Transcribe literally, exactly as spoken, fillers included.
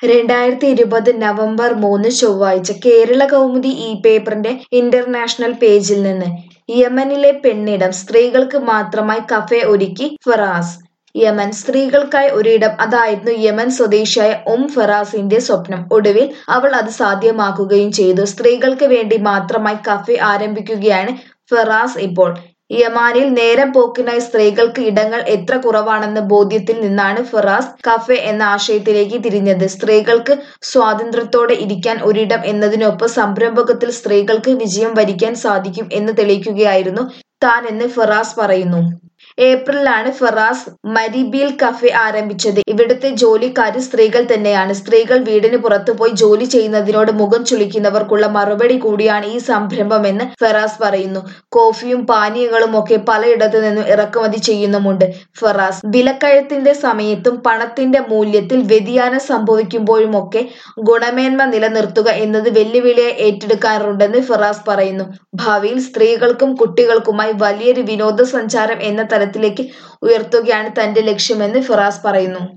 രണ്ടായിരത്തി ഇരുപത് നവംബർ മൂന്ന് ചൊവ്വാഴ്ച കേരള കൗമുദി ഈ പേപ്പറിന്റെ ഇന്റർനാഷണൽ പേജിൽ നിന്ന് യമനിലെ പെണ്ണിടം സ്ത്രീകൾക്ക് മാത്രമായി കഫേ ഒരുക്കി ഫറാസ്. യമൻ സ്ത്രീകൾക്കായി ഒരിടം അതായിരുന്നു യമൻ സ്വദേശിയായ ഉം ഫറാസിന്റെ സ്വപ്നം. ഒടുവിൽ അവൾ അത് സാധ്യമാക്കുകയും ചെയ്തു. സ്ത്രീകൾക്ക് വേണ്ടി മാത്രമായി കഫേ ആരംഭിക്കുകയാണ് ഫറാസ് ഇപ്പോൾ. യമാനിൽ നേരം പോക്കിനായി സ്ത്രീകൾക്ക് ഇടങ്ങൾ എത്ര കുറവാണെന്ന ബോധ്യത്തിൽ നിന്നാണ് ഫറാസ് കഫേ എന്ന ആശയത്തിലേക്ക് തിരിഞ്ഞത്. സ്ത്രീകൾക്ക് സ്വാതന്ത്ര്യത്തോടെ ഇരിക്കാൻ ഒരിടം എന്നതിനൊപ്പം സംരംഭകത്വത്തിൽ സ്ത്രീകൾക്ക് വിജയം വരിക്കാൻ സാധിക്കും എന്ന് തെളിയിക്കുകയായിരുന്നു താൻ എന്ന് ഫറാസ് പറയുന്നു. ഏപ്രിലിലാണ് ഫറാസ് മരിബിൽ കഫേ ആരംഭിച്ചത്. ഇവിടുത്തെ ജോലിക്കാരും സ്ത്രീകൾ തന്നെയാണ്. സ്ത്രീകൾ വീടിന് പുറത്തു പോയി ജോലി ചെയ്യുന്നതിനോട് മുഖം ചുളിക്കുന്നവർക്കുള്ള മറുപടി കൂടിയാണ് ഈ സംരംഭമെന്ന് ഫറാസ് പറയുന്നു. കോഫിയും പാനീയങ്ങളും ഒക്കെ പലയിടത്തു നിന്നും ഇറക്കുമതി ചെയ്യുന്നുമുണ്ട് ഫറാസ്. വിലക്കയറ്റത്തിന്റെ സമയത്തും പണത്തിന്റെ മൂല്യത്തിൽ വ്യതിയാനം സംഭവിക്കുമ്പോഴുമൊക്കെ ഗുണമേന്മ നിലനിർത്തുക എന്നത് വെല്ലുവിളിയായി ഏറ്റെടുക്കാറുണ്ടെന്ന് ഫറാസ് പറയുന്നു. ഭാവിയിൽ സ്ത്രീകൾക്കും കുട്ടികൾക്കുമായി വലിയൊരു വിനോദസഞ്ചാരം എന്ന തലത്തിലേക്ക് ഉയർത്തുകയാണ് തന്റെ ലക്ഷ്യമെന്ന് ഫറാസ് പറയുന്നു.